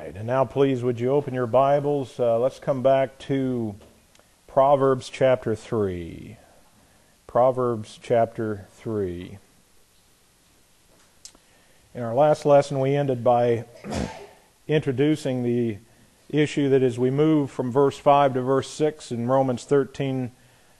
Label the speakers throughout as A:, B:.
A: right, and now please would you open your Bibles. Let's come back to Proverbs chapter 3. Proverbs chapter 3. In our last lesson we ended by introducing the issue that as we move from verse 5 to verse 6 in Romans 13,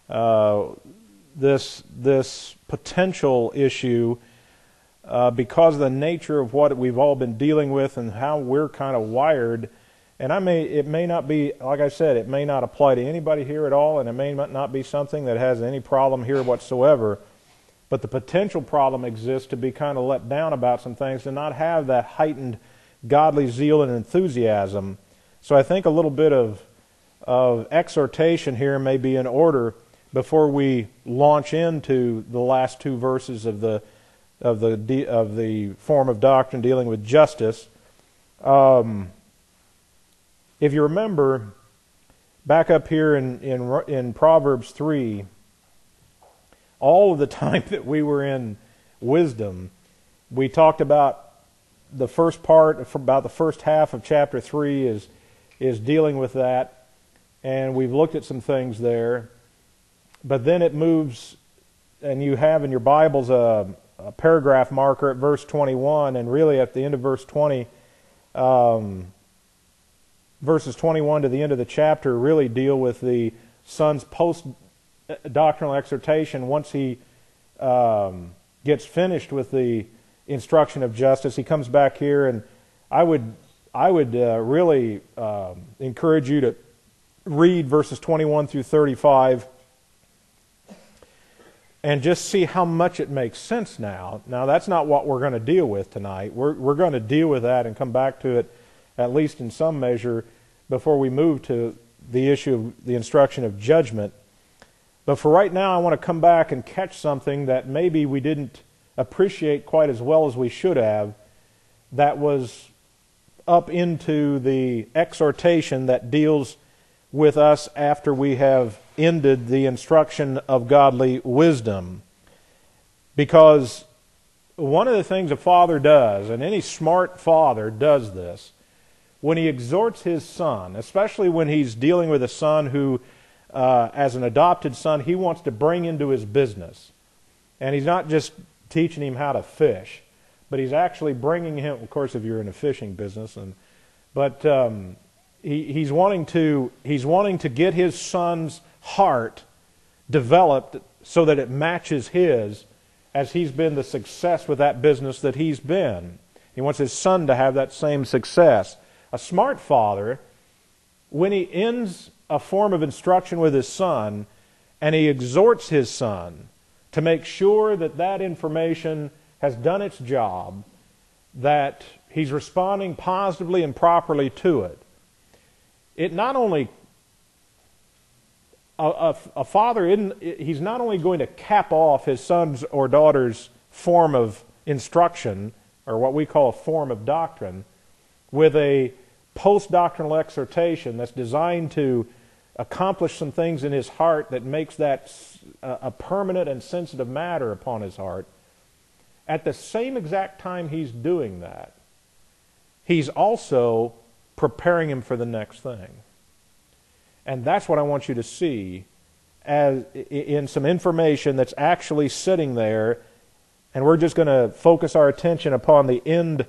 A: this potential issue because of the nature of what we've all been dealing with and how we're kind of wired. And it may not be, like I said, it may not apply to anybody here at all, and it may not be something that has any problem here whatsoever. But the potential problem exists to be kind of let down about some things, to not have that heightened godly zeal and enthusiasm. So I think a little bit of exhortation here may be in order before we launch into the last two verses of the form of doctrine dealing with justice. If you remember, back up here in Proverbs 3, all of the time that we were in wisdom, we talked about the first part, about the first half of chapter 3 is dealing with that, and we've looked at some things there. But then it moves, and you have in your Bibles a paragraph marker at verse 21, and really at the end of verse 20, verses 21 to the end of the chapter really deal with the son's post-doctrinal exhortation. Once he gets finished with the instruction of justice, he comes back here, and I would really encourage you to read verses 21 through 35 and just see how much it makes sense now. Now, that's not what we're going to deal with tonight. We're going to deal with that and come back to it, at least in some measure, before we move to the issue of the instruction of judgment. But for right now, I want to come back and catch something that maybe we didn't appreciate quite as well as we should have, that was up into the exhortation that deals with us after we have ended the instruction of godly wisdom. Because one of the things a father does, and any smart father does this, when he exhorts his son, especially when he's dealing with a son who, as an adopted son, he wants to bring into his business. And he's not just teaching him how to fish, but he's actually bringing him, of course, if you're in a fishing business, he's wanting to get his son's heart developed so that it matches his, as he's been the success with that business that he's been. He wants his son to have that same success. A smart father, when he ends a form of instruction with his son, and he exhorts his son to make sure that that information has done its job, that he's responding positively and properly to it. It not only, a father, he's not only going to cap off his son's or daughter's form of instruction, or what we call a form of doctrine, with a post-doctrinal exhortation that's designed to accomplish some things in his heart that makes that a permanent and sensitive matter upon his heart. At the same exact time he's doing that, he's also preparing him for the next thing. And that's what I want you to see as in some information that's actually sitting there, and we're just going to focus our attention upon the end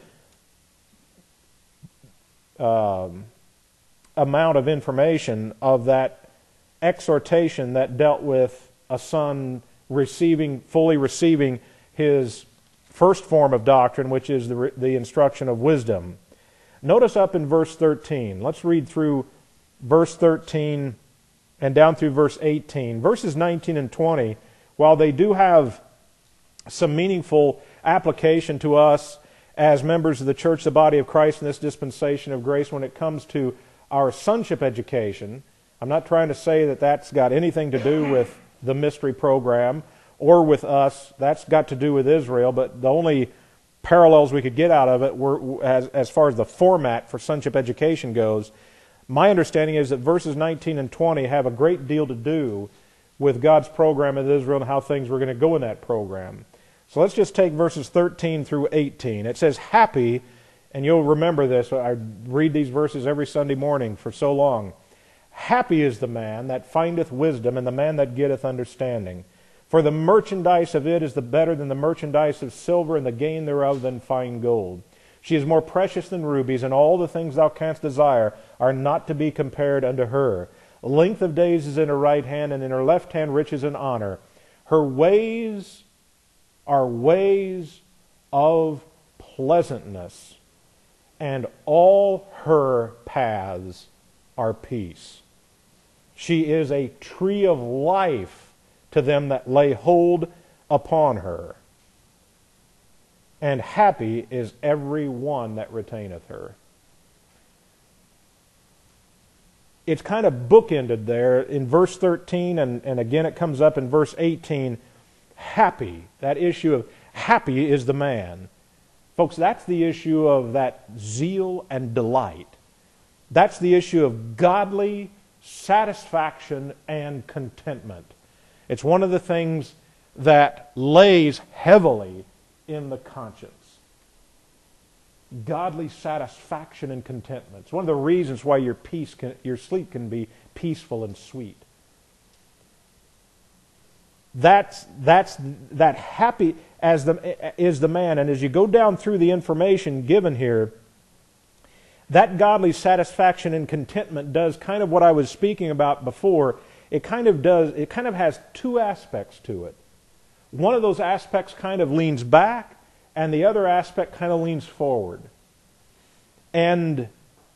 A: amount of information of that exhortation that dealt with a son fully receiving his first form of doctrine, which is the instruction of wisdom. Notice up in verse 13. Let's read through verse 13 and down through verse 18. Verses 19 and 20, while they do have some meaningful application to us as members of the church, the body of Christ in this dispensation of grace, when it comes to our sonship education, I'm not trying to say that that's got anything to do with the mystery program or with us. That's got to do with Israel, but the only parallels we could get out of it were as far as the format for sonship education goes. My understanding is that verses 19 and 20 have a great deal to do with God's program in Israel and how things were going to go in that program. So let's just take verses 13 through 18. It says, "Happy And you'll remember this. I read these verses every Sunday morning for so long. Happy is the man that findeth wisdom, and the man that getteth understanding. For the merchandise of it is the better than the merchandise of silver, and the gain thereof than fine gold. She is more precious than rubies, and all the things thou canst desire are not to be compared unto her. Length of days is in her right hand, and in her left hand riches and honor. Her ways are ways of pleasantness, and all her paths are peace. She is a tree of life to them that lay hold upon her. And happy is every one that retaineth her. It's kind of bookended there in verse 13, and again it comes up in verse 18. Happy, that issue of happy is the man. Folks, that's the issue of that zeal and delight. That's the issue of godly satisfaction and contentment. It's one of the things that lays heavily in the conscience. Godly satisfaction and contentment. It's one of the reasons why your sleep can be peaceful and sweet. That happy is the man. And as you go down through the information given here, that godly satisfaction and contentment does kind of what I was speaking about before. It kind of has two aspects to it. One of those aspects kind of leans back, and the other aspect kind of leans forward. And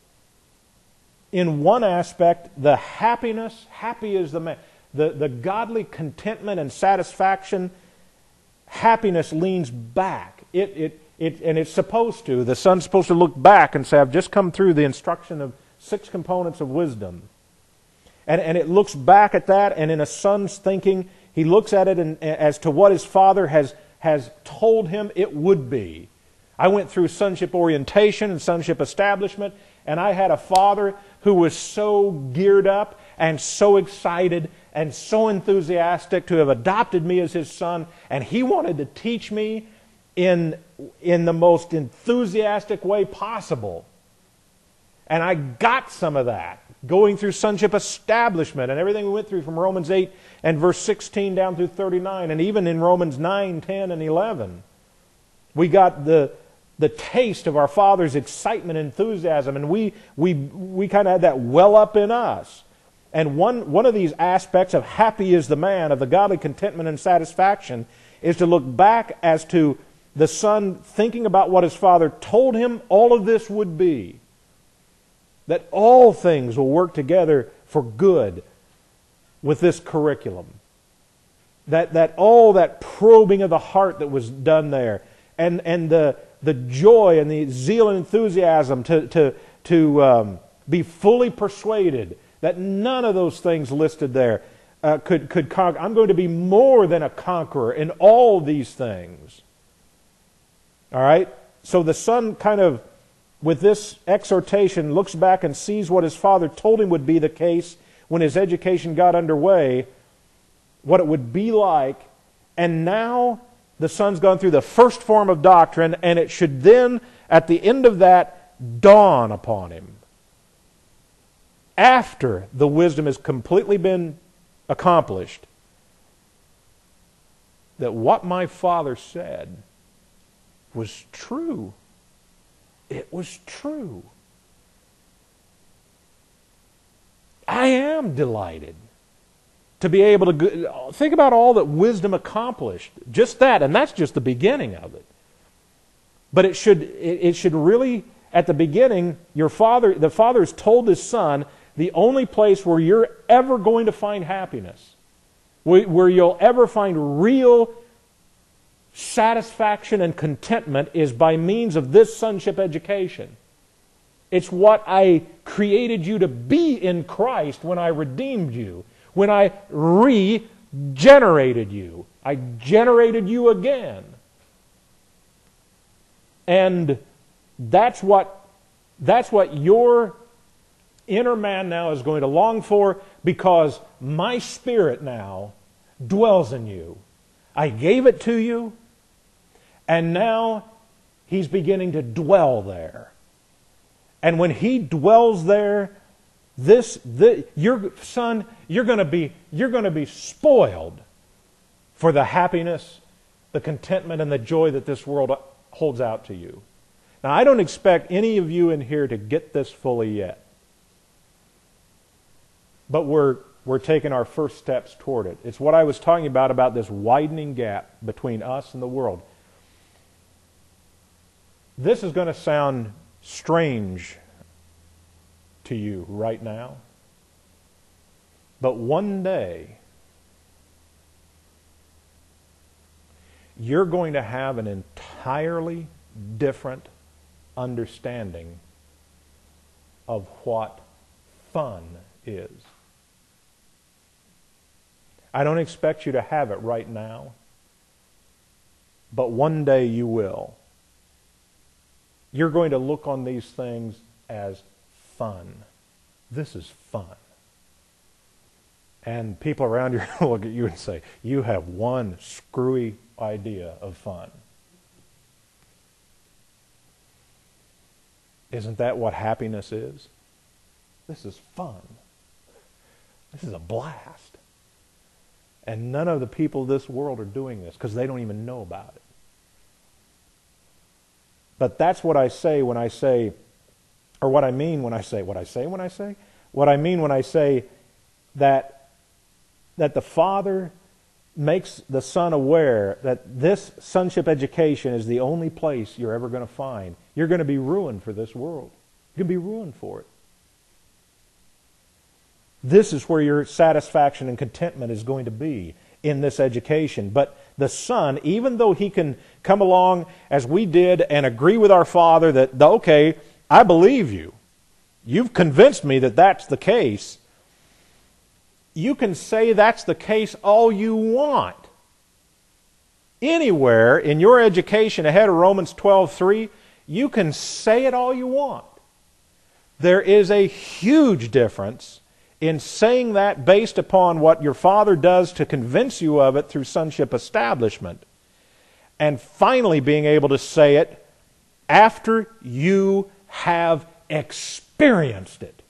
A: in one aspect, the happiness, happy is the man. The godly contentment and satisfaction, happiness leans back. And it's supposed to. The son's supposed to look back and say, I've just come through the instruction of 6 components of wisdom. And it looks back at that, and in a son's thinking, he looks at it as to what his father has told him it would be. I went through sonship orientation and sonship establishment, and I had a father who was so geared up and so excited and so enthusiastic to have adopted me as his son, and he wanted to teach me in the most enthusiastic way possible. And I got some of that going through sonship establishment and everything we went through from Romans 8 and verse 16 down through 39, and even in Romans 9, 10, and 11. We got the taste of our Father's excitement and enthusiasm, and we kind of had that well up in us. And one of these aspects of happy is the man, of the godly contentment and satisfaction, is to look back as to the son thinking about what his father told him all of this would be. That all things will work together for good with this curriculum. That all that probing of the heart that was done there, and the joy and the zeal and enthusiasm to be fully persuaded that none of those things listed there could conquer. I'm going to be more than a conqueror in all these things. All right? So the son kind of, with this exhortation, looks back and sees what his father told him would be the case when his education got underway, what it would be like, and now the son's gone through the first form of doctrine, and it should then, at the end of that, dawn upon him. After the wisdom has completely been accomplished, that what my father said was true. It was true. I am delighted to be able to think about all that wisdom accomplished. Just that, and that's just the beginning of it. But it should really, at the beginning, the father's told his son, the only place where you're ever going to find happiness, where you'll ever find real satisfaction and contentment, is by means of this sonship education. It's what I created you to be in Christ when I redeemed you, when I regenerated you. I generated you again. And that's what your inner man now is going to long for, because my Spirit now dwells in you. I gave it to you, and now He's beginning to dwell there. And when he dwells there, your son, you're going to be spoiled for the happiness, the contentment, and the joy that this world holds out to you. Now, I don't expect any of you in here to get this fully yet. But we're taking our first steps toward it. It's what I was talking about this widening gap between us and the world. This is going to sound strange to you right now. But one day, you're going to have an entirely different understanding of what fun is. I don't expect you to have it right now, but one day you will. You're going to look on these things as fun. This is fun. And people around you are going to look at you and say, you have one screwy idea of fun. Isn't that what happiness is? This is fun. This is a blast. And none of the people of this world are doing this because they don't even know about it. But that's what I say when I say, or what I mean when I say, what I mean when I say that the Father makes the Son aware that this sonship education is the only place you're ever going to find. You're going to be ruined for this world. You're going to be ruined for it. This is where your satisfaction and contentment is going to be, in this education. But the Son, even though he can come along as we did and agree with our Father that, okay, I believe you. You've convinced me that that's the case. You can say that's the case all you want. Anywhere in your education ahead of Romans 12:3, you can say it all you want. There is a huge difference in saying that based upon what your Father does to convince you of it through sonship establishment, and finally being able to say it after you have experienced it.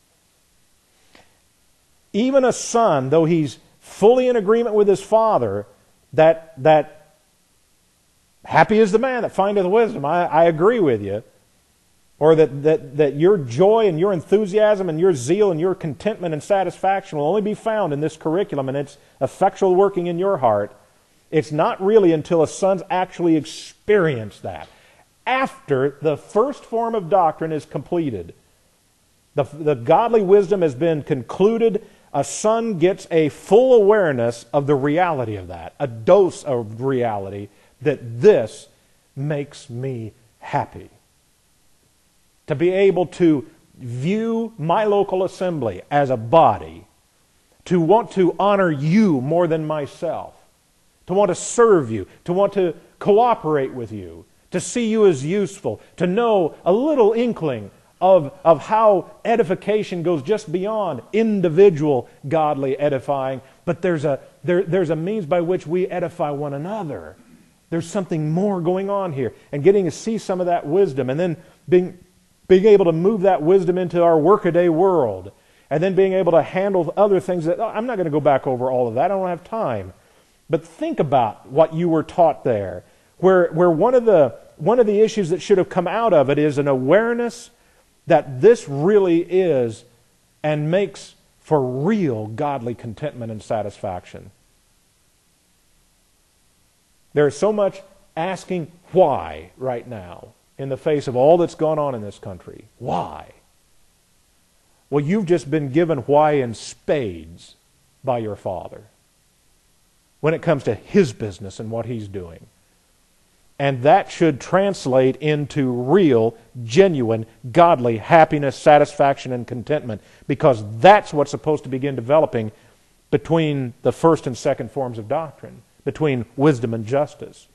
A: Even a son, though he's fully in agreement with his Father, that happy is the man that findeth wisdom, I agree with you, or that your joy and your enthusiasm and your zeal and your contentment and satisfaction will only be found in this curriculum and its effectual working in your heart. It's not really until a son's actually experienced that. After the first form of doctrine is completed, the godly wisdom has been concluded, a son gets a full awareness of the reality of that, a dose of reality that this makes me happy. To be able to view my local assembly as a body, to want to honor you more than myself, to want to serve you, to want to cooperate with you, to see you as useful, to know a little inkling of how edification goes just beyond individual godly edifying, but there's a means by which we edify one another. There's something more going on here. And getting to see some of that wisdom, and then being able to move that wisdom into our workaday world, and then being able to handle other things that, I'm not going to go back over all of that, I don't have time. But think about what you were taught there, where one of the issues that should have come out of it is an awareness that this really is and makes for real godly contentment and satisfaction. There is so much asking why right now in the face of all that's gone on in this country. Why? Well, you've just been given why in spades by your Father when it comes to His business and what He's doing. And that should translate into real, genuine, godly happiness, satisfaction, and contentment, because that's what's supposed to begin developing between the first and second forms of doctrine, between wisdom and justice.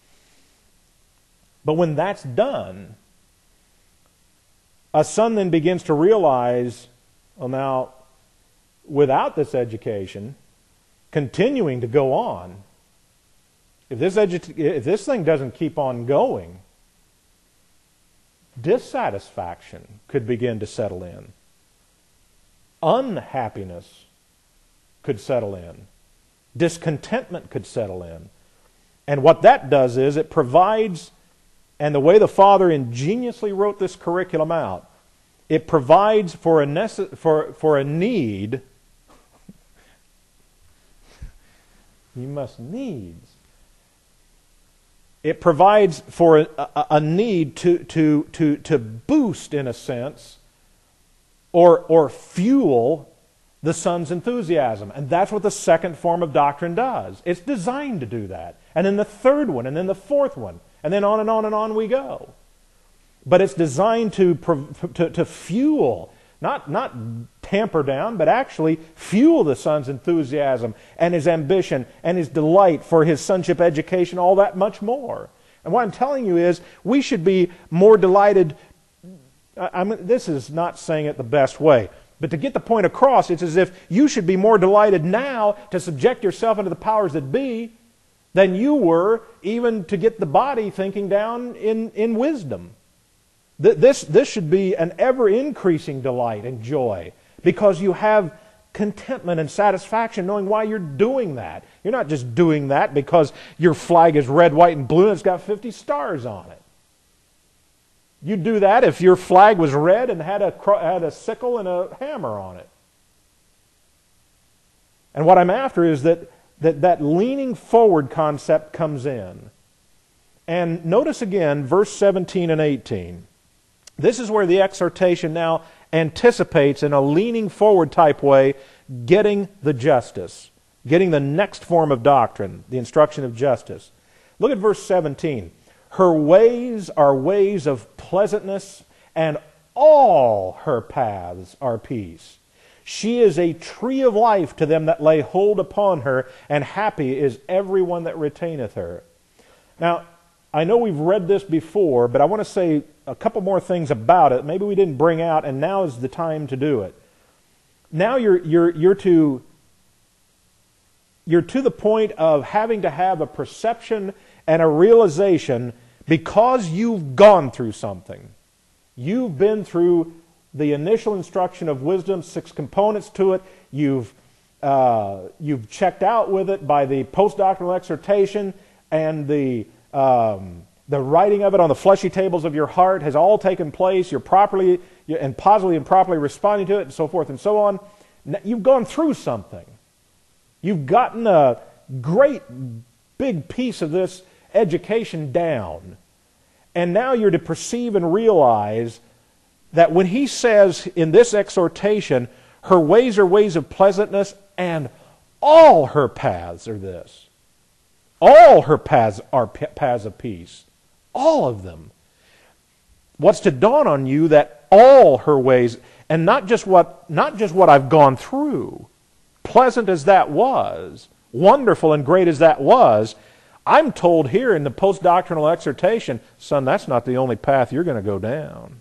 A: But when that's done, a son then begins to realize, well, now, without this education, continuing to go on, if this thing doesn't keep on going, dissatisfaction could begin to settle in. Unhappiness could settle in. Discontentment could settle in. And what that does is it provides, and the way the Father ingeniously wrote this curriculum out, it provides for a need. You must needs. It provides for a need to boost, in a sense, or fuel the Son's enthusiasm. And that's what the second form of doctrine does. It's designed to do that. And then the third one, and then the fourth one, and then on and on and on we go. But it's designed to fuel, not tamper down, but actually fuel the Son's enthusiasm and his ambition and his delight for his sonship education, all that much more. And what I'm telling you is we should be more delighted. This is not saying it the best way, but to get the point across, it's as if you should be more delighted now to subject yourself unto the powers that be than you were even to get the body thinking down in wisdom. This should be an ever-increasing delight and joy because you have contentment and satisfaction knowing why you're doing that. You're not just doing that because your flag is red, white, and blue and it's got 50 stars on it. You'd do that if your flag was red and had a sickle and a hammer on it. And what I'm after is that leaning forward concept comes in. And notice again verse 17 and 18. This is where the exhortation now anticipates in a leaning forward type way getting the justice, getting the next form of doctrine, the instruction of justice. Look at verse 17. Her ways are ways of pleasantness, and all her paths are peace. She is a tree of life to them that lay hold upon her, and happy is everyone that retaineth her. Now, I know we've read this before, but I want to say a couple more things about it. Maybe we didn't bring out, and now is the time to do it. Now you're to the point of having to have a perception and a realization because you've gone through something. You've been through the initial instruction of wisdom, 6 components to it. You've checked out with it by the post-doctrinal exhortation, and the writing of it on the fleshy tables of your heart has all taken place. You're properly and positively and properly responding to it, and so forth and so on. You've gone through something. You've gotten a great big piece of this education down. And now you're to perceive and realize that when he says in this exhortation, her ways are ways of pleasantness, and all her paths are this. All her paths are paths of peace. All of them. What's to dawn on you that all her ways, and not just what I've gone through, pleasant as that was, wonderful and great as that was, I'm told here in the post-doctrinal exhortation, son, that's not the only path you're going to go down.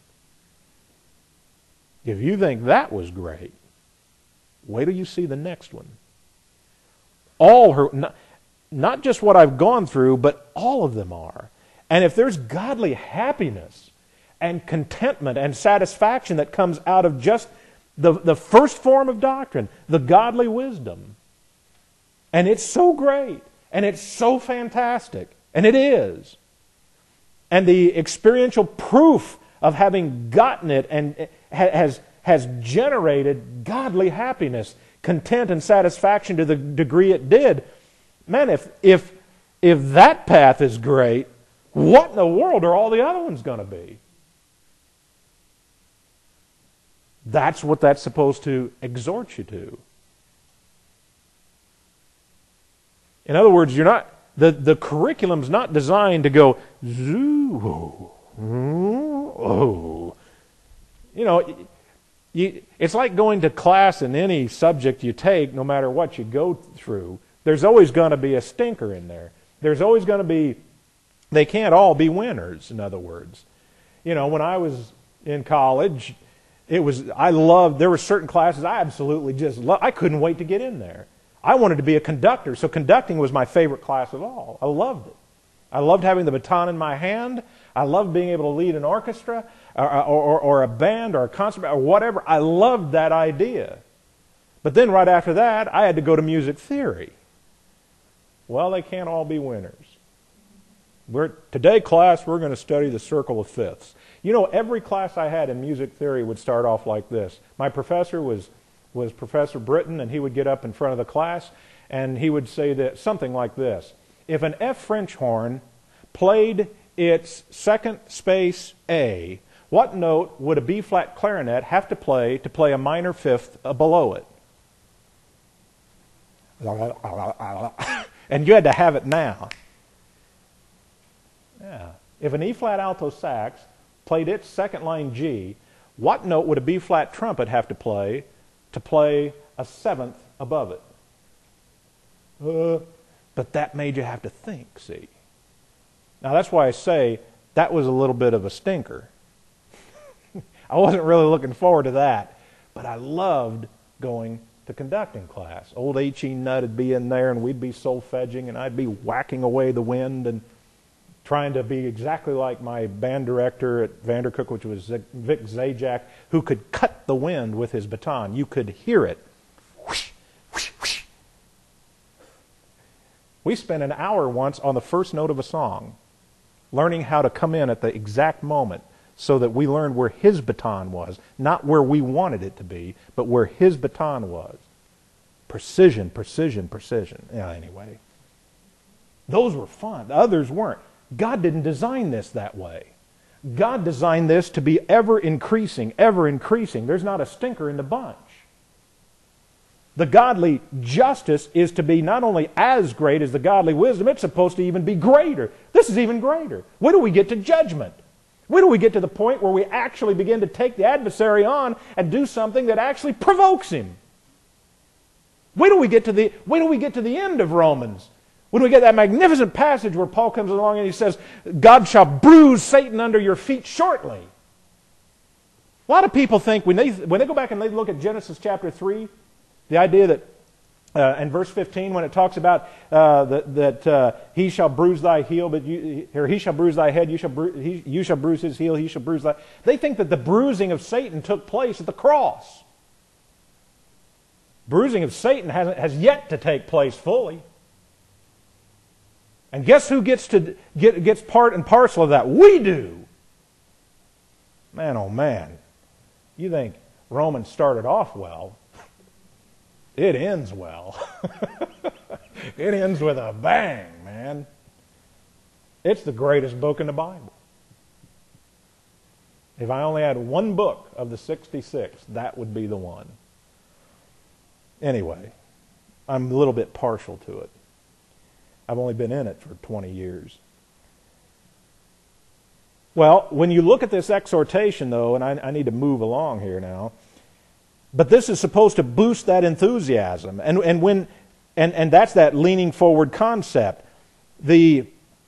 A: If you think that was great, wait till you see the next one. All her, not just what I've gone through, but all of them are. And if there's godly happiness and contentment and satisfaction that comes out of just the first form of doctrine, the godly wisdom, and it's so great, and it's so fantastic, and it is, and the experiential proof of having gotten it and has generated godly happiness, content, and satisfaction to the degree it did. Man, if that path is great, what in the world are all the other ones going to be? That's what that's supposed to exhort you to. In other words, you're not the curriculum's not designed to go zoo. Oh. You know, it's like going to class in any subject you take, no matter what you go through. There's always going to be a stinker in there. There's always going to be, they can't all be winners, in other words. You know, when I was in college, there were certain classes I absolutely just loved. I couldn't wait to get in there. I wanted to be a conductor, so conducting was my favorite class of all. I loved it. I loved having the baton in my hand. I loved being able to lead an orchestra or a band or a concert or whatever. I loved that idea. But then right after that, I had to go to music theory. Well, they can't all be winners. Today, class, we're going to study the circle of fifths. You know, every class I had in music theory would start off like this. My professor was Professor Britton, and he would get up in front of the class, and he would say that something like this. If an F French horn played its second space A, what note would a B-flat clarinet have to play a minor fifth below it? And you had to have it now. Yeah. If an E-flat alto sax played its second line G, what note would a B-flat trumpet have to play a seventh above it? But that made you have to think, see. Now that's why I say that was a little bit of a stinker. I wasn't really looking forward to that, but I loved going to conducting class. Old H.E. Nutt would be in there, and we'd be solfeging, and I'd be whacking away the wind and trying to be exactly like my band director at Vandercook, which was Vic Zajac, who could cut the wind with his baton. You could hear it. Whoosh, whoosh, whoosh. We spent an hour once on the first note of a song, learning how to come in at the exact moment so that we learned where his baton was, not where we wanted it to be, but where his baton was. Precision, precision, precision. Yeah, anyway. Those were fun. The others weren't. God didn't design this that way. God designed this to be ever increasing, ever increasing. There's not a stinker in the bunch. The godly justice is to be not only as great as the godly wisdom, it's supposed to even be greater. This is even greater. When do we get to judgment? When do we get to the point where we actually begin to take the adversary on and do something that actually provokes him? When do we get to the end of Romans? When we get that magnificent passage where Paul comes along and he says, God shall bruise Satan under your feet shortly. A lot of people think when they go back and they look at Genesis chapter 3, the idea that in verse 15 when it talks about that he shall bruise thy heel, but he shall bruise thy head, you shall bruise his heel, he shall bruise thy... They think that the bruising of Satan took place at the cross. Bruising of Satan has yet to take place fully. And guess who gets part and parcel of that? We do. Man, oh man. You think Romans started off well. It ends well. It ends with a bang, man. It's the greatest book in the Bible. If I only had one book of the 66, that would be the one. Anyway, I'm a little bit partial to it. I've only been in it for 20 years. Well, when you look at this exhortation, though, and I need to move along here now, but this is supposed to boost that enthusiasm, and that's that leaning forward concept. The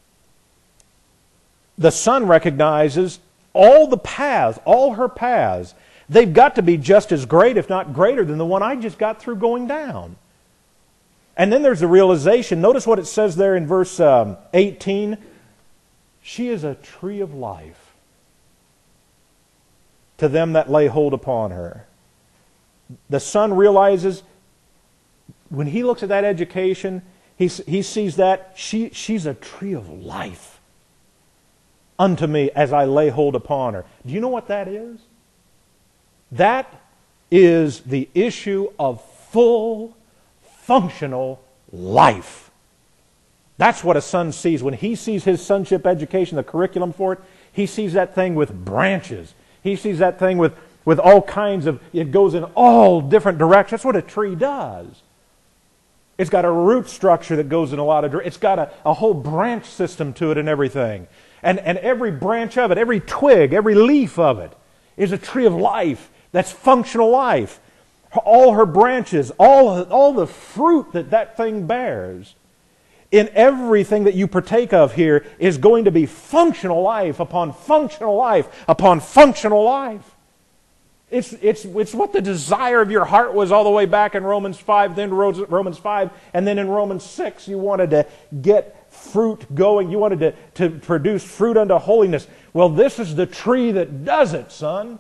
A: Son recognizes all the paths, all her paths. They've got to be just as great, if not greater, than the one I just got through going down. And then there's the realization. Notice what it says there in verse 18. She is a tree of life to them that lay hold upon her. The Son realizes when he looks at that education, he sees that she's a tree of life unto me as I lay hold upon her. Do you know what that is? That is the issue of full functional life. That's what a son sees. When he sees his sonship education, the curriculum for it, he sees that thing with branches. He sees that thing with all kinds of, it goes in all different directions. That's what a tree does. It's got a root structure that goes in a lot of directions. It's got a whole branch system to it and everything. And every branch of it, every twig, every leaf of it is a tree of life. That's functional life. All her branches, all the fruit that thing bears, in everything that you partake of here is going to be functional life upon functional life upon functional life. It's what the desire of your heart was all the way back in Romans 5, then Romans 5, and then in Romans 6 you wanted to get fruit going. You wanted to produce fruit unto holiness. Well, this is the tree that does it, son.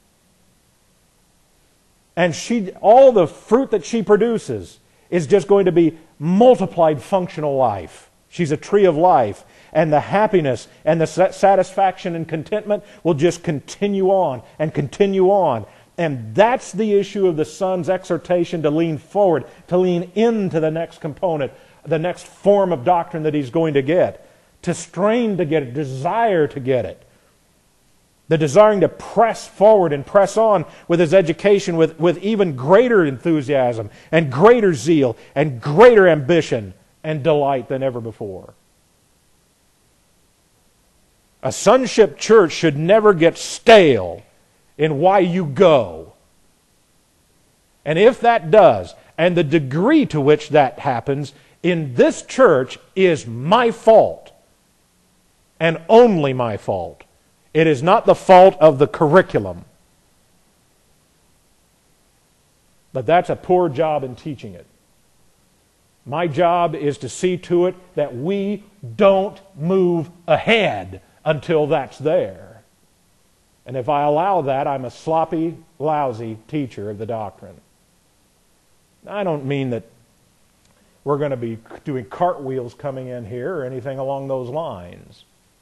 A: And all the fruit that she produces is just going to be multiplied functional life. She's a tree of life. And the happiness and the satisfaction and contentment will just continue on and continue on. And that's the issue of the son's exhortation to lean forward, to lean into the next component, the next form of doctrine that he's going to get, to strain to get it, desire to get it. The desiring to press forward and press on with his education with even greater enthusiasm and greater zeal and greater ambition and delight than ever before. A sonship church should never get stale in why you go. And if that does, and the degree to which that happens in this church is my fault, and only my fault. It is not the fault of the curriculum. But that's a poor job in teaching it. My job is to see to it that we don't move ahead until that's there. And if I allow that, I'm a sloppy, lousy teacher of the doctrine. I don't mean that we're going to be doing cartwheels coming in here or anything along those lines.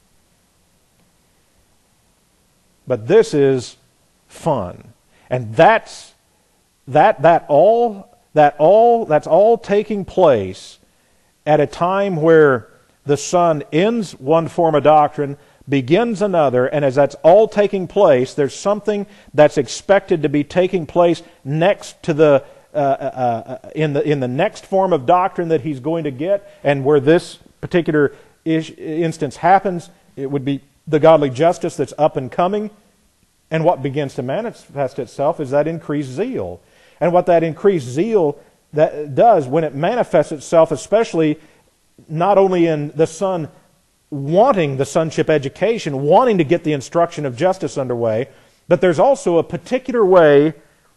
A: But this is fun. And that's all taking place at a time where the Son ends one form of doctrine, begins another, and as that's all taking place, there's something that's expected to be taking place next to the in the next form of doctrine that he's going to get, and where this particular instance happens, it would be the godly justice that's up and coming. And what begins to manifest itself is that increased zeal. And what that increased zeal that does, when it manifests itself, especially not only in the son wanting the sonship education, wanting to get the instruction of justice underway, but there's also a particular way,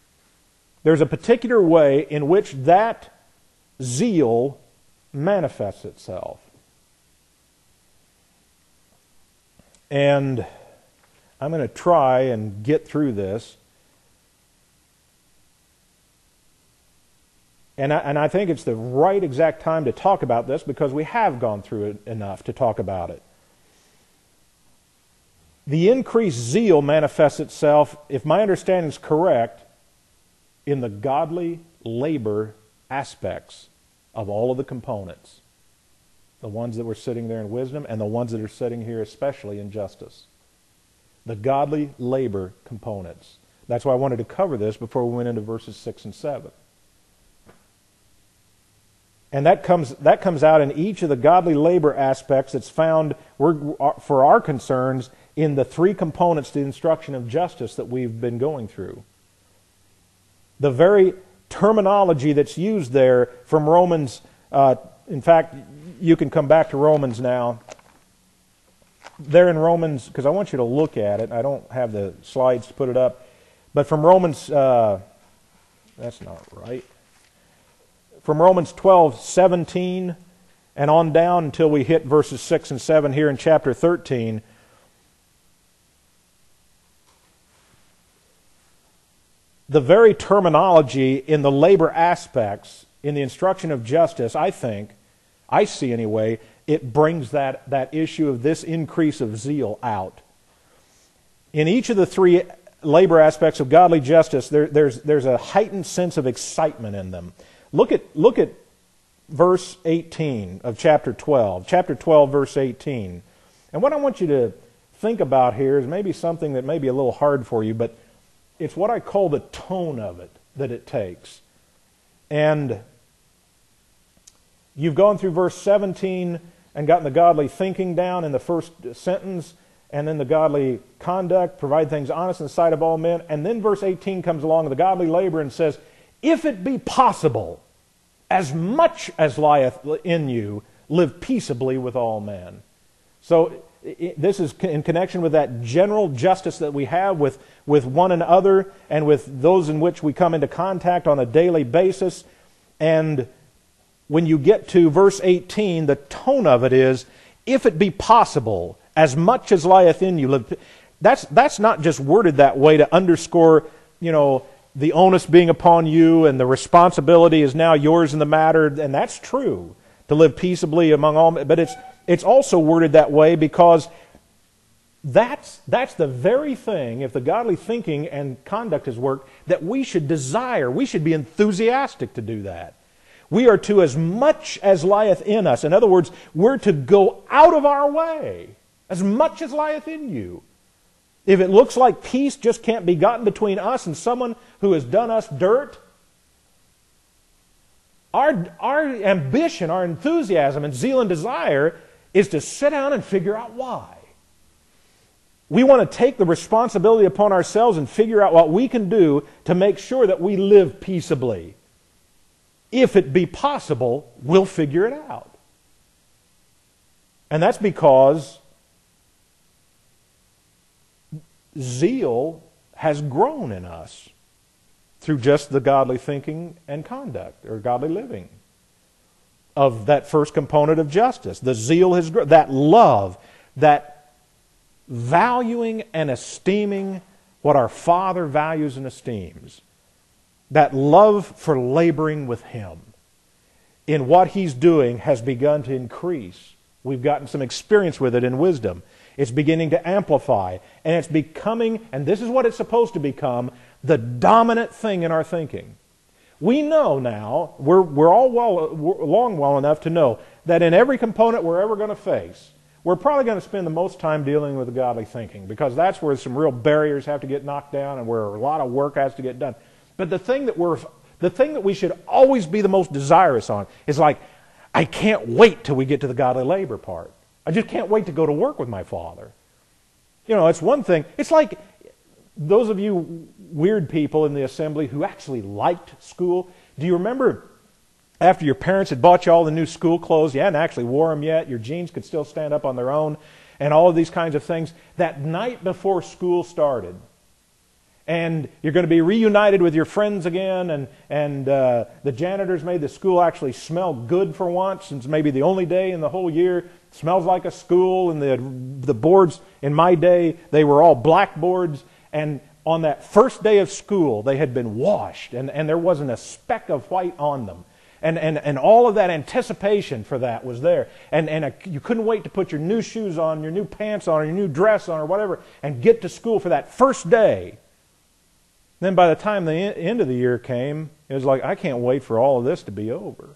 A: in which that zeal manifests itself. And I'm going to try and get through this. And I think it's the right exact time to talk about this because we have gone through it enough to talk about it. The increased zeal manifests itself, if my understanding is correct, in the godly labor aspects of all of the components. The ones that were sitting there in wisdom and the ones that are sitting here especially in justice. The godly labor components. That's why I wanted to cover this before we went into verses 6 and 7. And that comes out in each of the godly labor aspects that's found, for our concerns, in the three components to the instruction of justice that we've been going through. The very terminology that's used there from Romans, in fact, you can come back to Romans now. There in Romans, because I want you to look at it. I don't have the slides to put it up. But from Romans, that's not right. From Romans 12:17 and on down until we hit verses 6 and 7 here in chapter 13, the very terminology in the labor aspects, in the instruction of justice, I see anyway, it brings that issue of this increase of zeal out. In each of the three labor aspects of godly justice, there's a heightened sense of excitement in them. Look at verse 18 of chapter 12. Chapter 12, verse 18. And what I want you to think about here is maybe something that may be a little hard for you, but it's what I call the tone of it that it takes. And you've gone through verse 17 and gotten the godly thinking down in the first sentence, and then the godly conduct, provide things honest in the sight of all men. And then verse 18 comes along with the godly labor and says, if it be possible, as much as lieth in you, live peaceably with all men. So this is in connection with that general justice that we have with one another and with those in which we come into contact on a daily basis. And when you get to verse 18, the tone of it is, if it be possible, as much as lieth in you. That's not just worded that way to underscore, the onus being upon you and the responsibility is now yours in the matter, and that's true, to live peaceably among all men. But it's also worded that way because that's the very thing, if the godly thinking and conduct is worked, that we should desire. We should be enthusiastic to do that. We are to, as much as lieth in us. In other words, we're to go out of our way, as much as lieth in you. If it looks like peace just can't be gotten between us and someone who has done us dirt, our ambition, our enthusiasm and zeal and desire is to sit down and figure out why. We want to take the responsibility upon ourselves and figure out what we can do to make sure that we live peaceably. If it be possible, we'll figure it out. And that's because zeal has grown in us through just the godly thinking and conduct, or godly living, of that first component of justice. The zeal has grown, that love, that valuing and esteeming what our Father values and esteems. That love for laboring with Him in what He's doing has begun to increase. We've gotten some experience with it in wisdom. It's beginning to amplify, and it's becoming, and this is what it's supposed to become, the dominant thing in our thinking. We know now, we're all along well enough to know that in every component we're ever going to face, we're probably going to spend the most time dealing with the godly thinking, because that's where some real barriers have to get knocked down and where a lot of work has to get done. But the thing that we should always be the most desirous on is like, I can't wait till we get to the godly labor part. I just can't wait to go to work with my Father. It's one thing. It's like those of you weird people in the assembly who actually liked school. Do you remember after your parents had bought you all the new school clothes, you hadn't actually wore them yet, your jeans could still stand up on their own, and all of these kinds of things, that night before school started, and you're going to be reunited with your friends again, and the janitors made the school actually smell good for once, since maybe the only day in the whole year it smells like a school, and the boards in my day, they were all blackboards, and on that first day of school they had been washed, and there wasn't a speck of white on them. And all of that anticipation for that was there. And you couldn't wait to put your new shoes on, your new pants on, your new dress on, or whatever, and get to school for that first day. Then by the time the end of the year came, it was like, I can't wait for all of this to be over.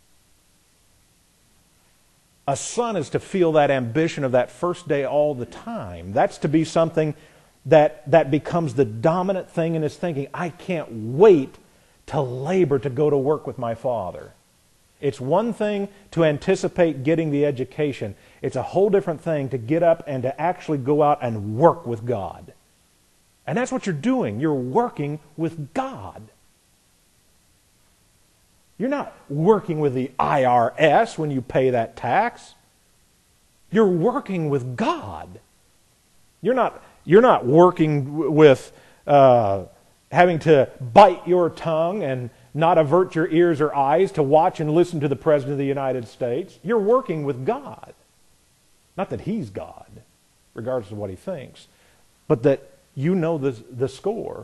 A: A son is to feel that ambition of that first day all the time. That's to be something that becomes the dominant thing in his thinking. I can't wait to labor to go to work with my Father. It's one thing to anticipate getting the education. It's a whole different thing to get up and to actually go out and work with God. And that's what you're doing. You're working with God. You're not working with the IRS when you pay that tax. You're working with God. You're not working with having to bite your tongue and not avert your ears or eyes to watch and listen to the President of the United States. You're working with God. Not that He's God, regardless of what He thinks, but that you know the score.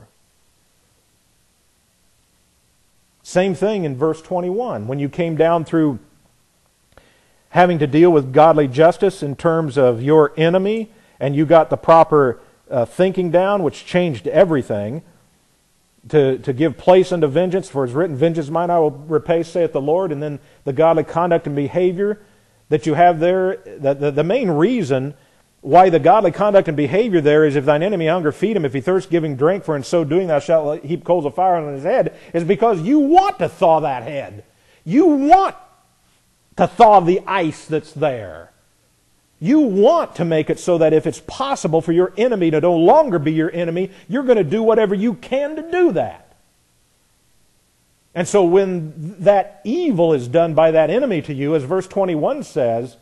A: Same thing in verse 21. When you came down through having to deal with godly justice in terms of your enemy, and you got the proper thinking down, which changed everything, to give place unto vengeance, for it is written, vengeance mine, I will repay, saith the Lord. And then the godly conduct and behavior that you have there, the main reason why the godly conduct and behavior there is, if thine enemy hunger, feed him. If he thirst, give him drink. For in so doing thou shalt heap coals of fire on his head, is because you want to thaw that head. You want to thaw the ice that's there. You want to make it so that if it's possible for your enemy to no longer be your enemy, you're going to do whatever you can to do that. And so when that evil is done by that enemy to you, as verse 21 says,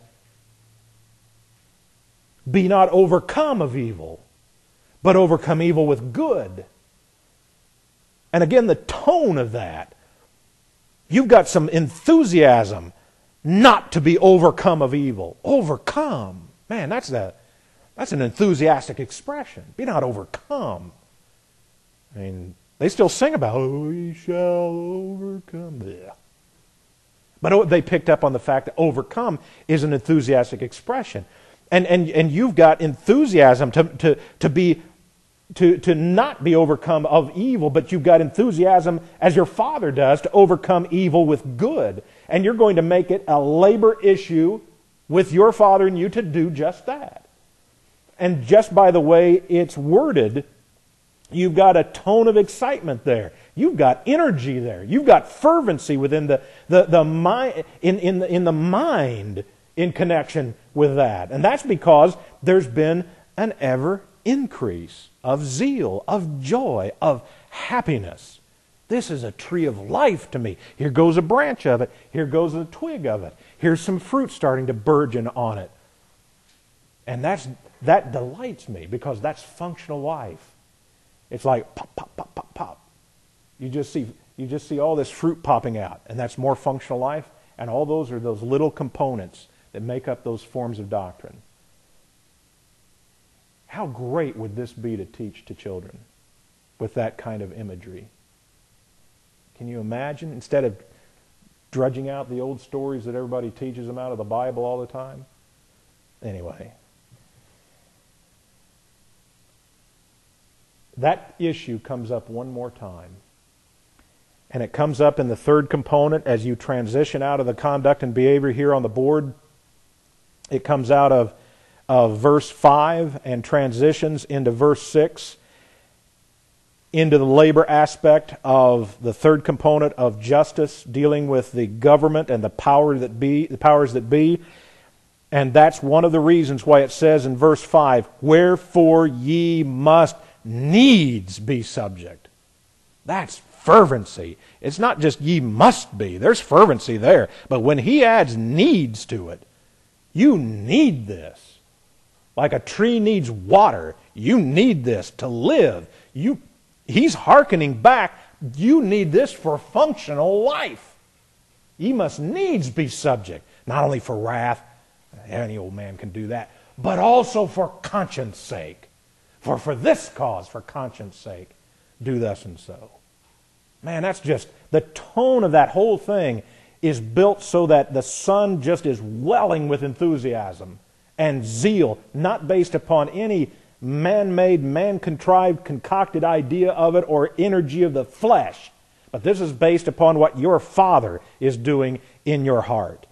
A: be not overcome of evil, but overcome evil with good. And again, the tone of that You've got some enthusiasm not to be overcome of evil. Overcome. Man, that's an enthusiastic expression. Be not overcome. I mean, they still sing about, oh, we shall overcome. Blech. But they picked up on the fact that overcome is an enthusiastic expression. And you've got enthusiasm to not be overcome of evil, but you've got enthusiasm, as your Father does, to overcome evil with good. And you're going to make it a labor issue with your Father and you to do just that. And just by the way it's worded, you've got a tone of excitement there. You've got energy there. You've got fervency within the mind, in the mind in connection with that. And that's because there's been an ever increase of zeal, of joy, of happiness. This is a tree of life to me. Here goes a branch of it. Here goes a twig of it. Here's some fruit starting to burgeon on it. And that delights me because that's functional life. It's like pop, pop, pop, pop, pop. You just see all this fruit popping out, and that's more functional life. And all those are those little components that make up those forms of doctrine. How great would this be to teach to children with that kind of imagery? Can you imagine? Instead of drudging out the old stories that everybody teaches them out of the Bible all the time. Anyway. That issue comes up one more time. And it comes up in the third component as you transition out of the conduct and behavior here on the board. It comes out of verse 5 and transitions into verse 6, into the labor aspect of the third component of justice, dealing with the government and the powers that be. And that's one of the reasons why it says in verse 5, wherefore ye must needs be subject. That's fervency. It's not just ye must be. There's fervency there. But when he adds needs to it, you need this. Like a tree needs water, you need this to live. He's hearkening back. You need this for functional life. Ye must needs be subject, not only for wrath, any old man can do that, but also for conscience sake. For this cause, for conscience sake, do thus and so. Man, that's just, the tone of that whole thing is built so that the Son just is welling with enthusiasm and zeal, not based upon any man-made, man-contrived, concocted idea of it or energy of the flesh. But this is based upon what your Father is doing in your heart.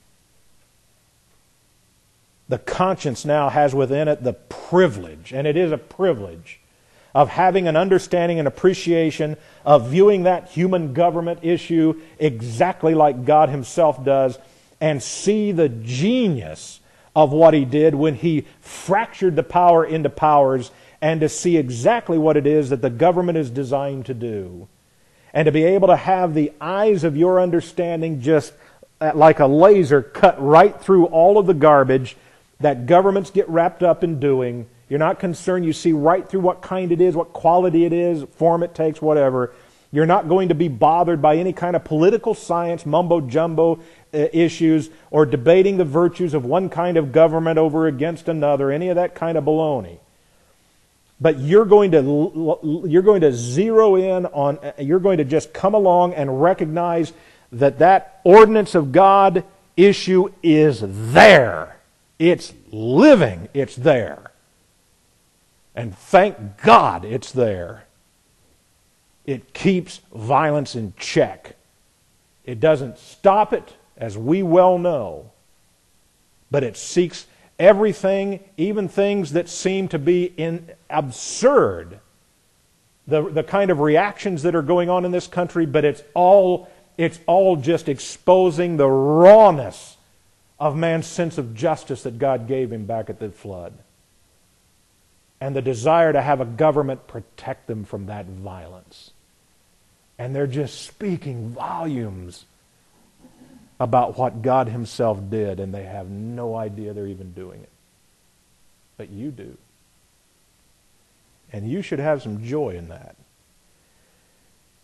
A: The conscience now has within it the privilege, and it is a privilege, of having an understanding and appreciation of viewing that human government issue exactly like God Himself does, and see the genius of what He did when He fractured the power into powers, and to see exactly what it is that the government is designed to do. And to be able to have the eyes of your understanding just like a laser cut right through all of the garbage that governments get wrapped up in doing. You're not concerned. You see right through what kind it is, what quality it is, form it takes, whatever. You're not going to be bothered by any kind of political science, mumbo-jumbo issues, or debating the virtues of one kind of government over against another, any of that kind of baloney. But you're going to zero in on, you're going to just come along and recognize that ordinance of God issue is there. It's living. It's there. And thank God it's there. It keeps violence in check. It doesn't stop it, as we well know, but it seeks everything, even things that seem to be absurd, the kind of reactions that are going on in this country, but it's all just exposing the rawness of man's sense of justice that God gave him back at the flood. And the desire to have a government protect them from that violence. And they're just speaking volumes about what God Himself did, and they have no idea they're even doing it. But you do. And you should have some joy in that.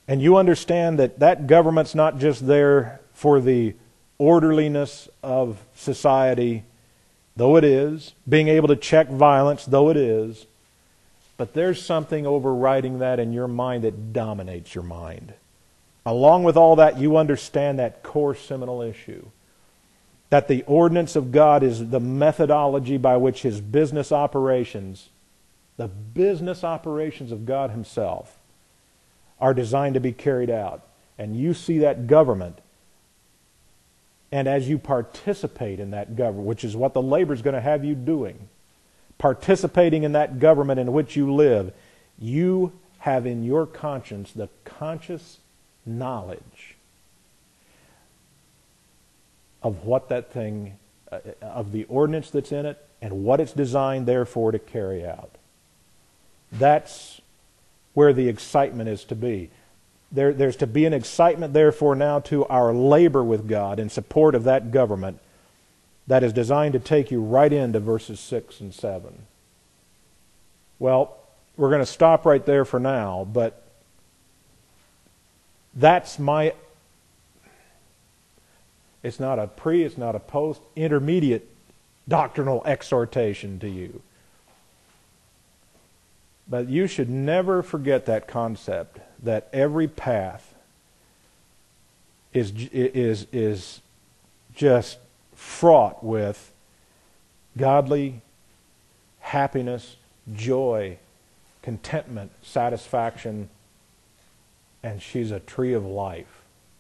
A: And you understand that that government's not just there for the orderliness of society, though it is, being able to check violence, though it is, but there's something overriding that in your mind that dominates your mind. Along with all that, you understand that core seminal issue, that the ordinance of God is the methodology by which His business operations, the business operations of God Himself, are designed to be carried out. And you see that government, and as you participate in that government, which is what the labor is going to have you doing, participating in that government in which you live, you have in your conscience the conscious knowledge of what that thing, of the ordinance that's in it, and what it's designed therefore to carry out. That's where the excitement is to be. There's to be an excitement therefore now to our labor with God in support of that government that is designed to take you right into verses 6 and 7. Well, we're going to stop right there for now, but that's my, it's not a pre, it's not a post, intermediate doctrinal exhortation to you. But you should never forget that concept that every path is just fraught with godly happiness, joy, contentment, satisfaction, and she's a tree of life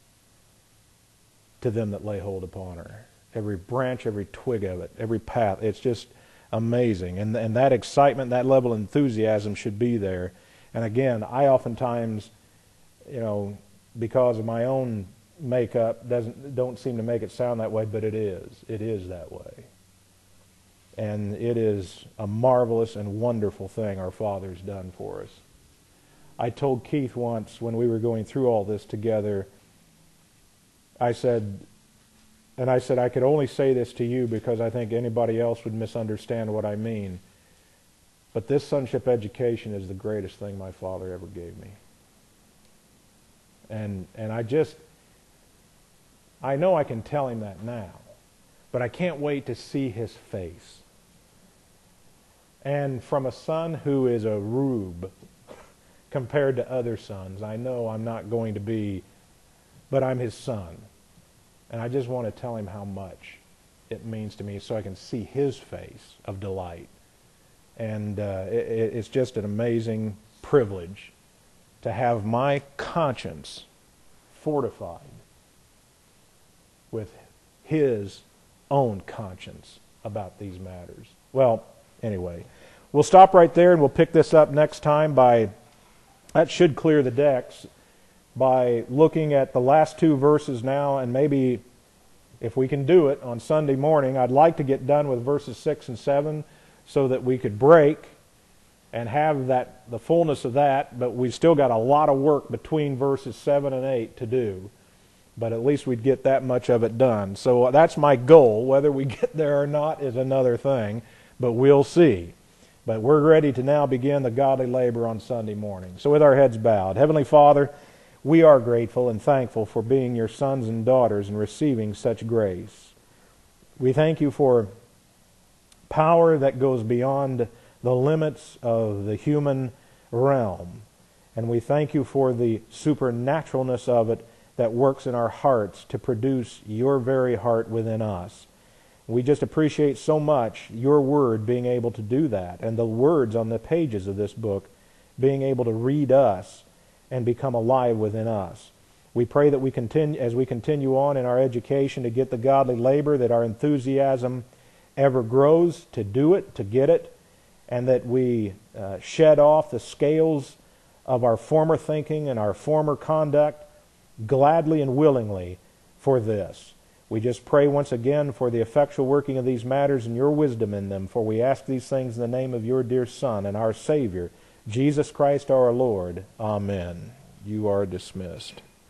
A: to them that lay hold upon her. Every branch, every twig of it, every path, it's just amazing. And that excitement, that level of enthusiasm should be there. And again, I oftentimes, because of my own makeup, don't seem to make it sound that way, but it is. It is that way. And it is a marvelous and wonderful thing our Father's done for us. I told Keith once when we were going through all this together, I said, I could only say this to you because I think anybody else would misunderstand what I mean. But this sonship education is the greatest thing my father ever gave me. And I know I can tell him that now, but I can't wait to see his face. And from a son who is a rube compared to other sons, I know I'm not going to be, but I'm his son. And I just want to tell him how much it means to me so I can see his face of delight. And it's just an amazing privilege to have my conscience fortified with his own conscience about these matters. Well, anyway, we'll stop right there and we'll pick this up next time that should clear the decks, by looking at the last two verses now, and maybe if we can do it on Sunday morning, I'd like to get done with verses 6 and 7 so that we could break and have the fullness of that, but we've still got a lot of work between verses 7 and 8 to do. But at least we'd get that much of it done. So that's my goal. Whether we get there or not is another thing, but we'll see. But we're ready to now begin the godly labor on Sunday morning. So with our heads bowed, Heavenly Father, we are grateful and thankful for being your sons and daughters and receiving such grace. We thank you for power that goes beyond the limits of the human realm. And we thank you for the supernaturalness of it that works in our hearts to produce your very heart within us. We just appreciate so much your word being able to do that, and the words on the pages of this book being able to read us and become alive within us. We pray that we continue, as we continue on in our education, to get the godly labor, that our enthusiasm ever grows to do it, to get it, and that we shed off the scales of our former thinking and our former conduct gladly and willingly for this. We just pray once again for the effectual working of these matters and your wisdom in them, for we ask these things in the name of your dear Son and our Savior, Jesus Christ our Lord. Amen. You are dismissed.